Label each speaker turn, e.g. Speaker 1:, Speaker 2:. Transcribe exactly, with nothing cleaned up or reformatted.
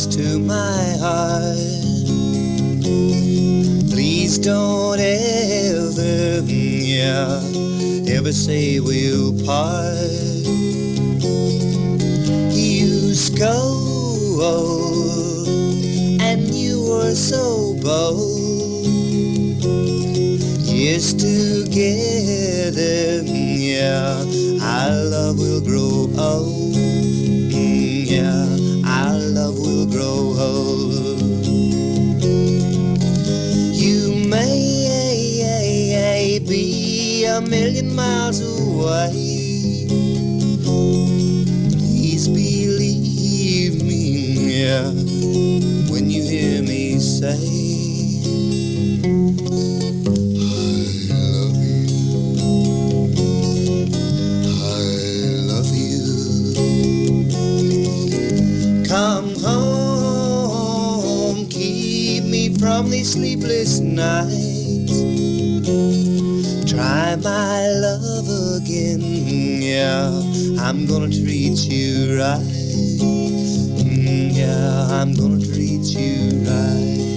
Speaker 1: close to my heart. Please don't ever, yeah, ever say we'll part. You scold, and you were so bold. Yes, together, yeah, our love will grow old. Mm, yeah, our love will grow old. You may be a million miles away. Please believe me, yeah, when you hear me say come home, keep me from these sleepless nights. Try my love again, yeah, I'm gonna treat you right. Mm, yeah, I'm gonna treat you right.